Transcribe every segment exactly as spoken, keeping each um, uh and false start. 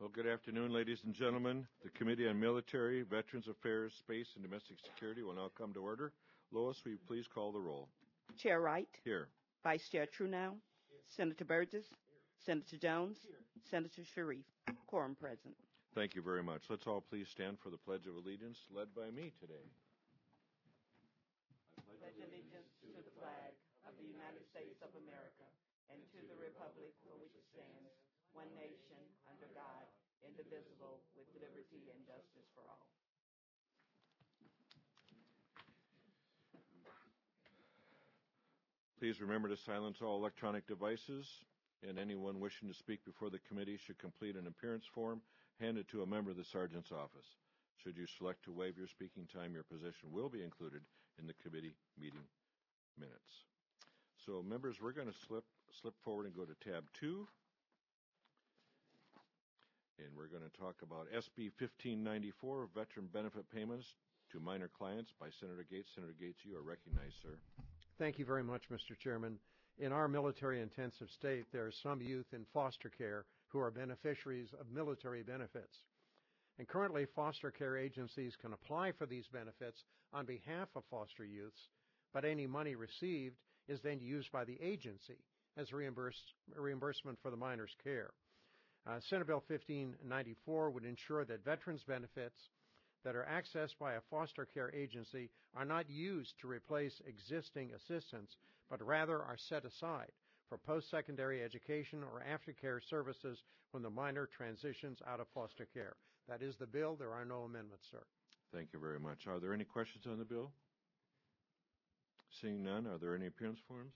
Well, good afternoon, ladies and gentlemen. The Committee on Military, Veterans Affairs, Space, and Domestic Security will now come to order. Lois, will you please call the roll? Chair Wright. Here. Vice Chair Trunow. Here. Senator Burgess. Here. Senator Jones. Here. Senator Sharif. Quorum present. Thank you very much. Let's all please stand for the Pledge of Allegiance led by me today. I pledge allegiance to the flag of the United States of America and to the republic for which it stands, one nation, under God, indivisible, with liberty and justice for all. Please remember to silence all electronic devices, and anyone wishing to speak before the committee should complete an appearance form handed to a member of the sergeant's office. Should you select to waive your speaking time, your position will be included in the committee meeting minutes. So, members, we're going to slip slip forward and go to tab two. And we're going to talk about S B fifteen ninety-four, Veteran Benefit Payments to Minor Clients by Senator Gates. Senator Gates, you are recognized, sir. Thank you very much, Mister Chairman. In our military-intensive state, there are some youth in foster care who are beneficiaries of military benefits. And currently, foster care agencies can apply for these benefits on behalf of foster youths, but any money received is then used by the agency as reimbursed, reimbursement for the minor's care. Uh, Senate Bill fifteen ninety-four would ensure that veterans' benefits that are accessed by a foster care agency are not used to replace existing assistance, but rather are set aside for post-secondary education or aftercare services when the minor transitions out of foster care. That is the bill. There are no amendments, sir. Thank you very much. Are there any questions on the bill? Seeing none, are there any appearance forms?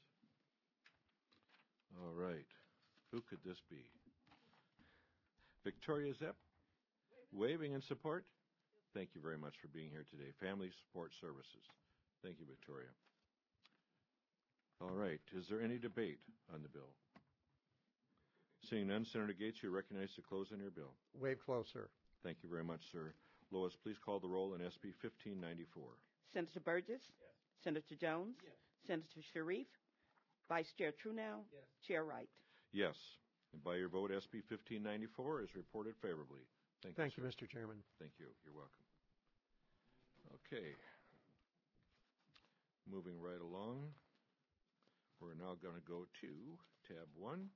All right. Who could this be? Victoria Zepp, waving in support. Thank you very much for being here today. Family Support Services. Thank you, Victoria. All right. Is there any debate on the bill? Seeing none, Senator Gates, you're recognized to close on your bill. Wave close, sir. Thank you very much, sir. Lois, please call the roll on S B fifteen ninety-four. Senator Burgess? Yes. Senator Jones? Yes. Senator Sharif? Vice Chair Trunow? Yes. Chair Wright? Yes. And by your vote, S B fifteen ninety-four is reported favorably. Thank, Thank you, you, Mister Chairman. Thank you. You're welcome. Okay. Moving right along, we're now going to go to tab one.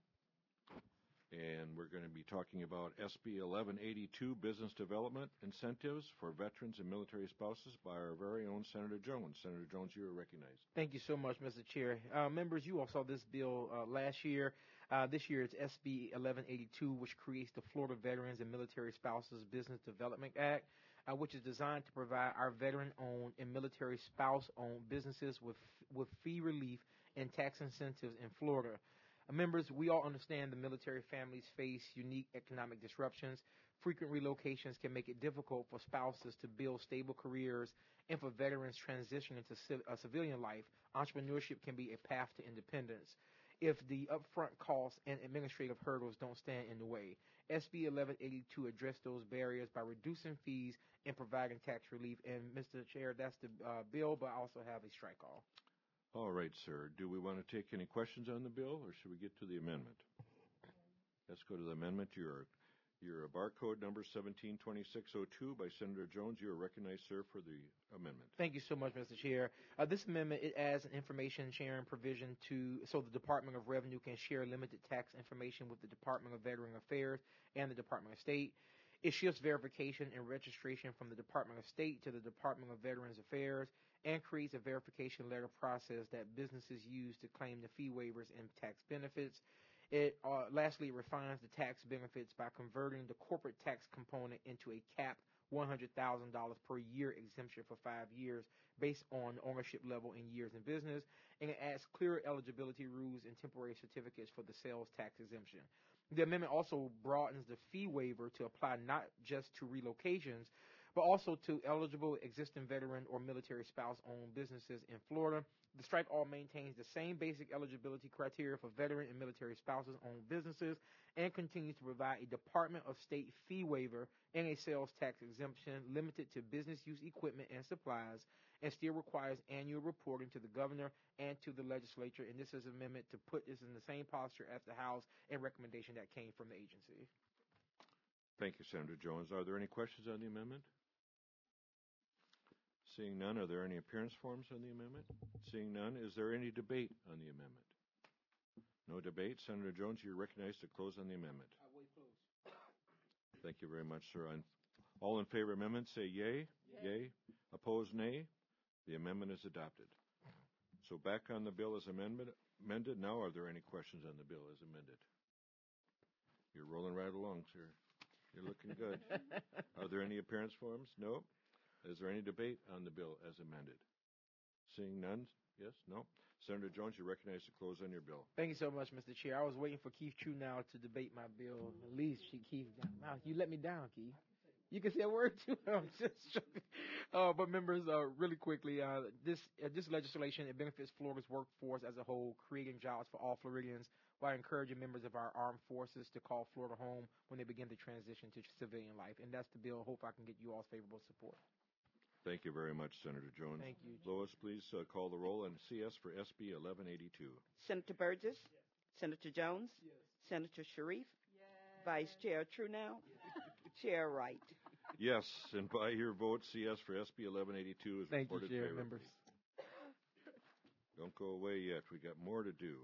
And we're going to be talking about S B eleven eighty-two, Business Development Incentives for Veterans and Military Spouses by our very own Senator Jones. Senator Jones, you are recognized. Thank you so much, Mister Chair. Uh, members, you all saw this bill uh, last year. Uh, this year it's S B eleven eighty-two, which creates the Florida Veterans and Military Spouses Business Development Act, uh, which is designed to provide our veteran-owned and military spouse-owned businesses with, with fee relief and tax incentives in Florida. Members, we all understand the military families face unique economic disruptions. Frequent relocations can make it difficult for spouses to build stable careers, and for veterans transitioning into civ- a civilian life, entrepreneurship can be a path to independence if the upfront costs and administrative hurdles don't stand in the way. S B eleven eighty-two addressed those barriers by reducing fees and providing tax relief. And, Mister Chair, that's the uh, bill, but I also have a strike all. All right, sir. Do we want to take any questions on the bill, or should we get to the amendment? Let's go to the amendment. Your, your barcode number seventeen twenty-six oh two by Senator Jones. You are recognized, sir, for the amendment. Thank you so much, Mister Chair. Uh, this amendment, it adds an information sharing provision to so the Department of Revenue can share limited tax information with the Department of Veteran Affairs and the Department of State. It shifts verification and registration from the Department of State to the Department of Veterans Affairs and creates a verification letter process that businesses use to claim the fee waivers and tax benefits. It uh, lastly refines the tax benefits by converting the corporate tax component into a capped one hundred thousand dollars per year exemption for five years based on ownership level in years in business, and it adds clear eligibility rules and temporary certificates for the sales tax exemption. The amendment also broadens the fee waiver to apply not just to relocations, but also to eligible existing veteran or military spouse-owned businesses in Florida. The strike all maintains the same basic eligibility criteria for veteran and military spouses-owned businesses and continues to provide a Department of State fee waiver and a sales tax exemption limited to business use equipment and supplies, and still requires annual reporting to the governor and to the legislature. And this is an amendment to put this in the same posture as the House and recommendation that came from the agency. Thank you, Senator Jones. Are there any questions on the amendment? Seeing none, are there any appearance forms on the amendment? Seeing none, is there any debate on the amendment? No debate. Senator Jones, you're recognized to close on the amendment. I will close. Thank you very much, sir. All in favor of the amendment, say yay. Yay. Yay. Opposed, nay. The amendment is adopted. So back on the bill as amended. Amended. Now, are there any questions on the bill as amended? You're rolling right along, sir. You're looking good. Are there any appearance forms? No. Is there any debate on the bill as amended? Seeing none? Yes? No? Senator Jones, you're recognized to close on your bill. Thank you so much, Mister Chair. I was waiting for Keith True now to debate my bill. At least Keith, wow, you let me down, Keith. You can say a word too. I'm just joking. Uh, but members, uh, really quickly, uh, this uh, this legislation, it benefits Florida's workforce as a whole, creating jobs for all Floridians, while encouraging members of our armed forces to call Florida home when they begin to transition to civilian life. And that's the bill. Hope I can get you all's favorable support. Thank you very much, Senator Jones. Thank you. Lois, please uh, call the roll on C S for S B eleven eighty-two. Senator Burgess? Yes. Senator Jones? Yes. Senator Sharif? Yes. Vice Chair Truenow? Yes. Chair Wright? Yes, and by your vote, C S for S B eleven eighty-two is Thank you, reported Chair, favorably. members. Don't go away yet. We got more to do.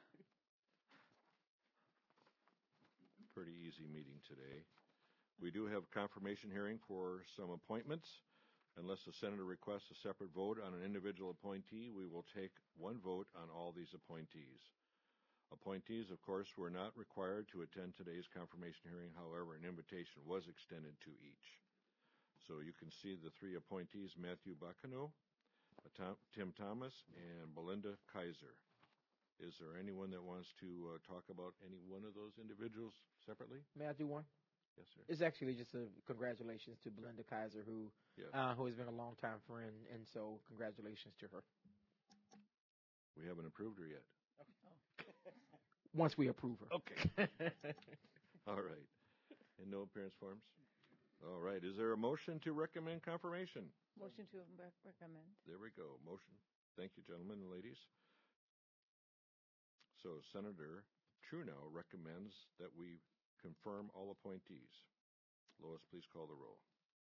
Pretty easy meeting today. We do have a confirmation hearing for some appointments. Unless the senator requests a separate vote on an individual appointee, we will take one vote on all these appointees. Appointees, of course, were not required to attend today's confirmation hearing. However, an invitation was extended to each. So you can see the three appointees, Matthew Bacano, Tim Thomas, and Belinda Kaiser. Is there anyone that wants to uh, talk about any one of those individuals separately? May I do one? Yes, sir. It's actually just a congratulations to Belinda Kaiser, who Yes. uh, who has been a longtime friend, and so congratulations to her. We haven't approved her yet. Once we approve her. Okay. All right. And no appearance forms? All right. Is there a motion to recommend confirmation? Motion to rec- recommend. There we go. Motion. Thank you, gentlemen and ladies. So Senator Truenow recommends that we confirm all appointees. Lois, please call the roll.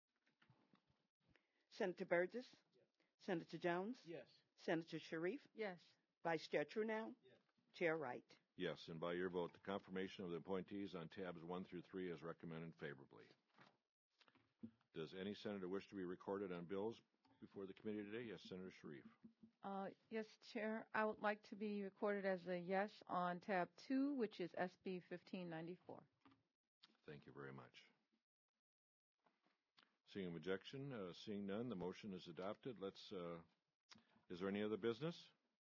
Senator Burgess? Yes. Senator Jones? Yes. Senator Sharif? Yes. Vice Chair Truenow? Yes. Chair Wright? Yes, and by your vote, the confirmation of the appointees on tabs one through three is recommended favorably. Does any senator wish to be recorded on bills before the committee today? Yes, Senator Sharif. Uh, yes, Chair. I would like to be recorded as a yes on tab two, which is S B fifteen ninety-four. Thank you very much. Seeing objection, uh, seeing none, the motion is adopted. Let's, uh, is there any other business?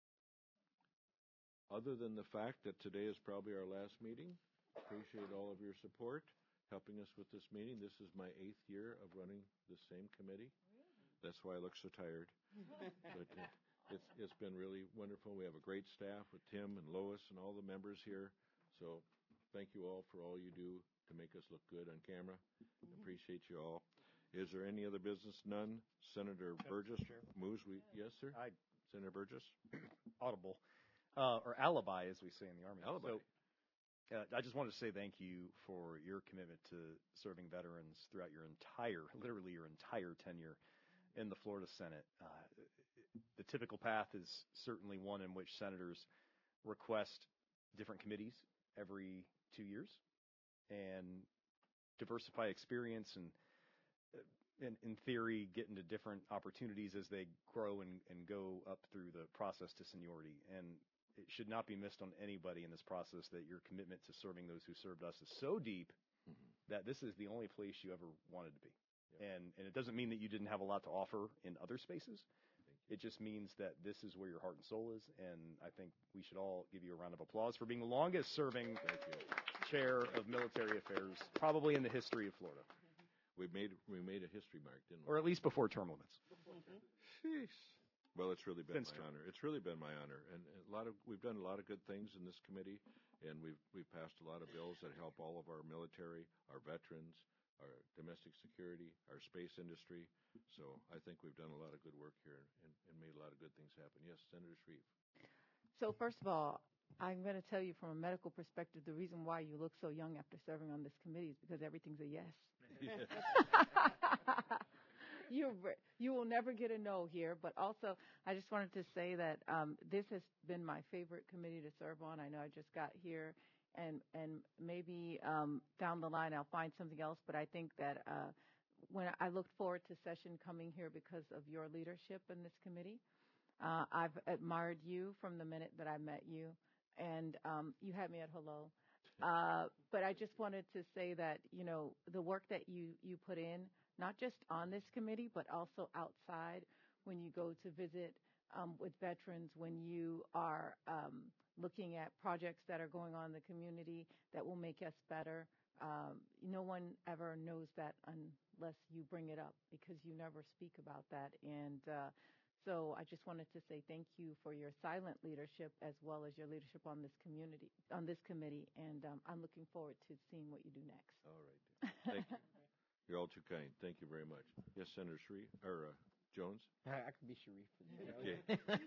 Other than the fact that today is probably our last meeting, appreciate all of your support, helping us with this meeting. This is my eighth year of running the same committee. That's why I look so tired. But uh, it's, it's been really wonderful. We have a great staff with Tim and Lois and all the members here. So thank you all for all you do to make us look good on camera. Mm-hmm. Appreciate you all. Is there any other business? None. Senator Burgess moves. We yes, sir. I, Senator Burgess. audible, uh, or alibi, as we say in the Army. Alibi. So, uh, I just wanted to say thank you for your commitment to serving veterans throughout your entire, literally your entire tenure in the Florida Senate. Uh, the typical path is certainly one in which senators request different committees every two years and diversify experience and, in, in theory, get into different opportunities as they grow and, and go up through the process to seniority. And it should not be missed on anybody in this process that your commitment to serving those who served us is so deep mm-hmm. that this is the only place you ever wanted to be. Yep. And, and it doesn't mean that you didn't have a lot to offer in other spaces. It just means that this is where your heart and soul is, and I think we should all give you a round of applause for being the longest-serving chair of military affairs, probably in the history of Florida. We made we made a history mark, didn't we? Or at least before term limits. Sheesh. Well, it's really been Since my term. honor. It's really been my honor, and a lot of we've done a lot of good things in this committee, and we've we've passed a lot of bills that help all of our military, our veterans, our domestic security, our space industry. So I think we've done a lot of good work here and, and made a lot of good things happen. Yes, Senator Shreve. So first of all, I'm going to tell you from a medical perspective, the reason why you look so young after serving on this committee is because everything's a yes. you you will never get a no here, but also I just wanted to say that um, this has been my favorite committee to serve on. I know I just got here, and and maybe um, down the line I'll find something else, but I think that uh, when I looked forward to session coming here because of your leadership in this committee. Uh, I've admired you from the minute that I met you, and um, you had me at hello. Uh, but I just wanted to say that, you know, the work that you, you put in, not just on this committee, but also outside when you go to visit um, with veterans, when you are um, looking at projects that are going on in the community that will make us better. Um, no one ever knows that unless you bring it up, because you never speak about that. And uh, so I just wanted to say thank you for your silent leadership as well as your leadership on this community, on this committee. And um, I'm looking forward to seeing what you do next. All right. Thank you. You're all too kind. Thank you very much. Yes, Senator Sharif, or uh, Jones? I, I can be Sharif. Okay.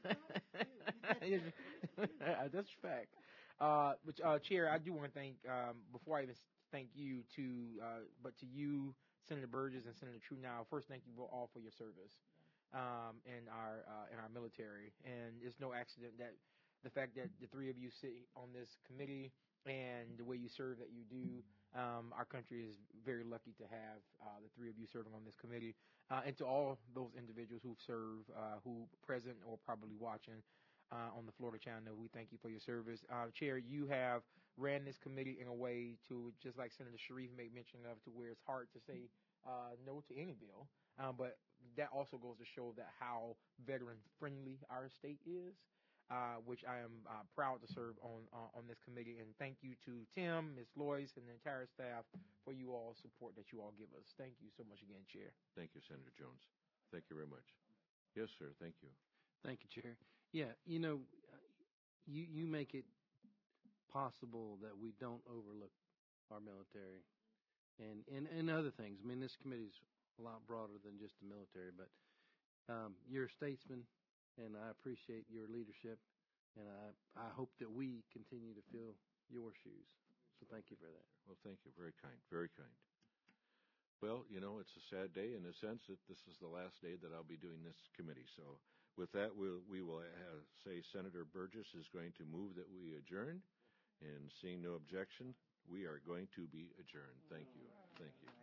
That's a fact. Uh, but, uh, Chair, I do want to thank, um, before I even thank you, to, uh, but to you, Senator Burgess and Senator True Now, first thank you all for your service um, in our uh, in our military. And it's no accident that the fact that the three of you sit on this committee and the way you serve that you do, um, our country is very lucky to have uh, the three of you serving on this committee. Uh, and to all those individuals who've served, uh, who present or probably watching uh, on the Florida Channel, we thank you for your service. Uh, Chair, you have ran this committee in a way to, just like Senator Sharif made mention of, to where it's hard to say uh, no to any bill. Um, but that also goes to show that how veteran-friendly our state is. Uh, which I am uh, proud to serve on uh, on this committee. And thank you to Tim, Miz Lois, and the entire staff for you all support that you all give us. Thank you so much again, Chair. Thank you, Senator Jones. Thank you very much. Yes, sir. Thank you. Thank you, Chair. Yeah, you know, you you make it possible that we don't overlook our military and, and, and other things. I mean, this committee is a lot broader than just the military, but um, you're a statesman, and I appreciate your leadership, and I, I hope that we continue to fill your shoes. So thank you for that. Well, thank you. Very kind. Very kind. Well, you know, it's a sad day in the sense that this is the last day that I'll be doing this committee. So with that, we'll, we will have, say Senator Burgess is going to move that we adjourn, and seeing no objection, we are going to be adjourned. Thank you. Thank you.